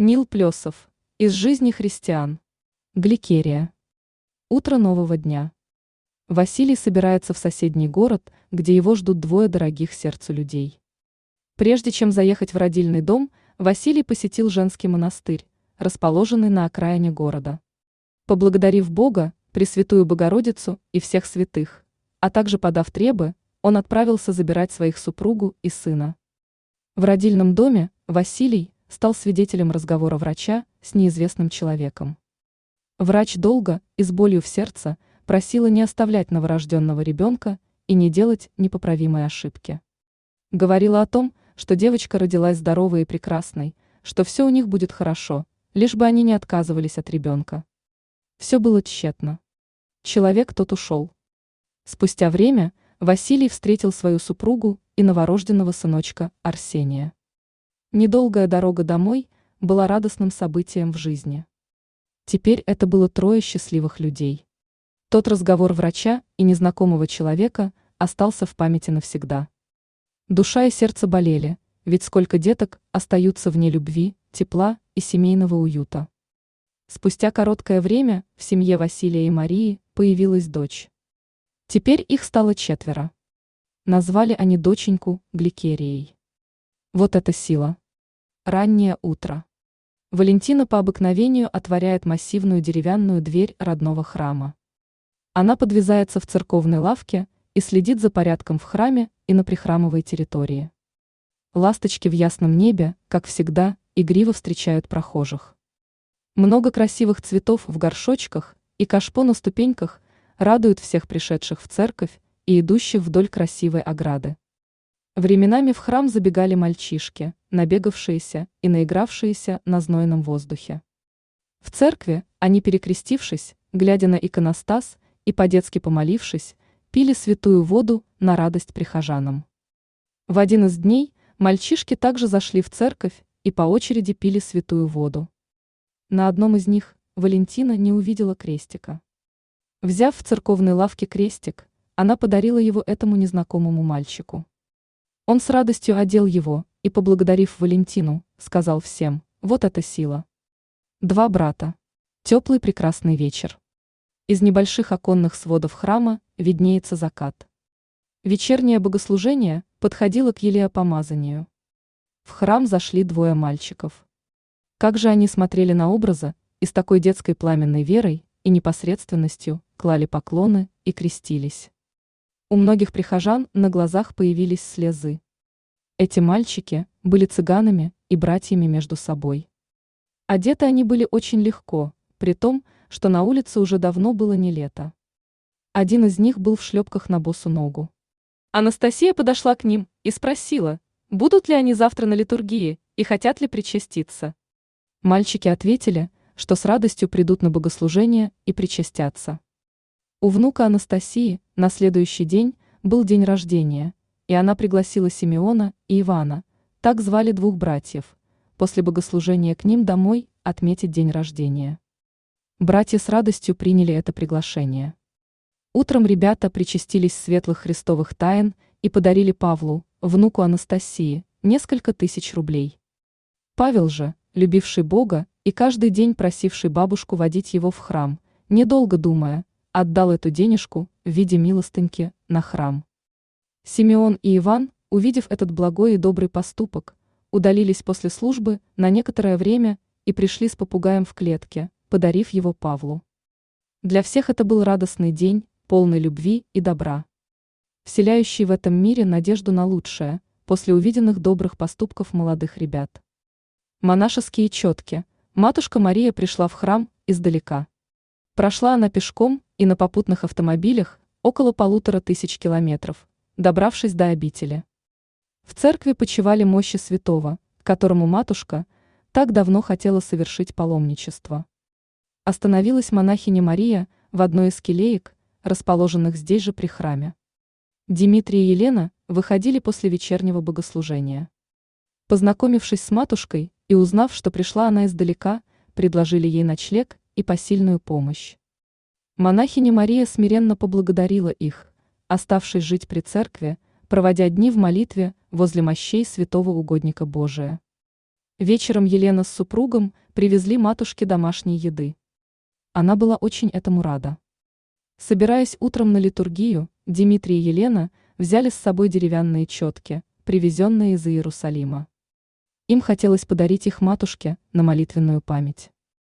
Нил Плесов. Из жизни христиан. Гликерия. Утро нового дня. Василий собирается в соседний город, где его ждут двое дорогих сердцу людей. Прежде чем заехать в родильный дом, Василий посетил женский монастырь, расположенный на окраине города. Поблагодарив Бога, Пресвятую Богородицу и всех святых, а также подав требы, он отправился забирать своих супругу и сына. В родильном доме Василий стал свидетелем разговора врача с неизвестным человеком. Врач долго и с болью в сердце просила не оставлять новорожденного ребенка и не делать непоправимой ошибки. Говорила о том, что девочка родилась здоровой и прекрасной, что все у них будет хорошо, лишь бы они не отказывались от ребенка. Все было тщетно. Человек тот ушел. Спустя время Василий встретил свою супругу и новорожденного сыночка Арсения. Недолгая дорога домой была радостным событием в жизни. Теперь это было трое счастливых людей. Тот разговор врача и незнакомого человека остался в памяти навсегда. Душа и сердце болели, ведь сколько деток остаются вне любви, тепла и семейного уюта. Спустя короткое время в семье Василия и Марии появилась дочь. Теперь их стало 4. Назвали они доченьку Гликерией. Вот это сила! Раннее утро. Валентина по обыкновению отворяет массивную деревянную дверь родного храма. Она подвязается в церковной лавке и следит за порядком в храме и на прихрамовой территории. Ласточки в ясном небе, как всегда, игриво встречают прохожих. Много красивых цветов в горшочках и кашпо на ступеньках радуют всех пришедших в церковь и идущих вдоль красивой ограды. Временами в храм забегали мальчишки, набегавшиеся и наигравшиеся на знойном воздухе. В церкви они, перекрестившись, глядя на иконостас и по-детски помолившись, пили святую воду на радость прихожанам. В один из дней мальчишки также зашли в церковь и по очереди пили святую воду. На одном из них Валентина не увидела крестика. Взяв в церковной лавке крестик, она подарила его этому незнакомому мальчику. Он с радостью одел его и, поблагодарив Валентину, сказал всем: вот это сила! 2 брата. Теплый прекрасный вечер. Из небольших оконных сводов храма виднеется закат. Вечернее богослужение подходило к елеопомазанию. В храм зашли 2 мальчиков. Как же они смотрели на образы и с такой детской пламенной верой и непосредственностью клали поклоны и крестились. У многих прихожан на глазах появились слезы. Эти мальчики были цыганами и братьями между собой. Одеты они были очень легко, при том, что на улице уже давно было не лето. Один из них был в шлепках на босу ногу. Анастасия подошла к ним и спросила, будут ли они завтра на литургии и хотят ли причаститься. Мальчики ответили, что с радостью придут на богослужение и причастятся. У внука Анастасии на следующий день был день рождения, и она пригласила Симеона и Ивана, так звали 2 братьев, после богослужения к ним домой отметить день рождения. Братья с радостью приняли это приглашение. Утром ребята причастились светлых христовых тайн и подарили Павлу, внуку Анастасии, несколько тысяч рублей. Павел же, любивший Бога и каждый день просивший бабушку водить его в храм, недолго думая, отдал эту денежку в виде милостыньки на храм. Симеон и Иван, увидев этот благой и добрый поступок, удалились после службы на некоторое время и пришли с попугаем в клетке, подарив его Павлу. Для всех это был радостный день, полный любви и добра, вселяющий в этом мире надежду на лучшее после увиденных добрых поступков молодых ребят. Монашеские четки. Матушка Мария пришла в храм издалека. Прошла она пешком и на попутных автомобилях около 1500 километров, добравшись до обители. В церкви почивали мощи святого, которому матушка так давно хотела совершить паломничество. Остановилась монахиня Мария в одной из келеек, расположенных здесь же при храме. Дмитрий и Елена выходили после вечернего богослужения. Познакомившись с матушкой и узнав, что пришла она издалека, предложили ей ночлег и посильную помощь. Монахиня Мария смиренно поблагодарила их, оставшись жить при церкви, проводя дни в молитве возле мощей святого угодника Божия. Вечером Елена с супругом привезли матушке домашней еды. Она была очень этому рада. Собираясь утром на литургию, Дмитрий и Елена взяли с собой деревянные четки, привезенные из Иерусалима. Им хотелось подарить их матушке на молитвенную память.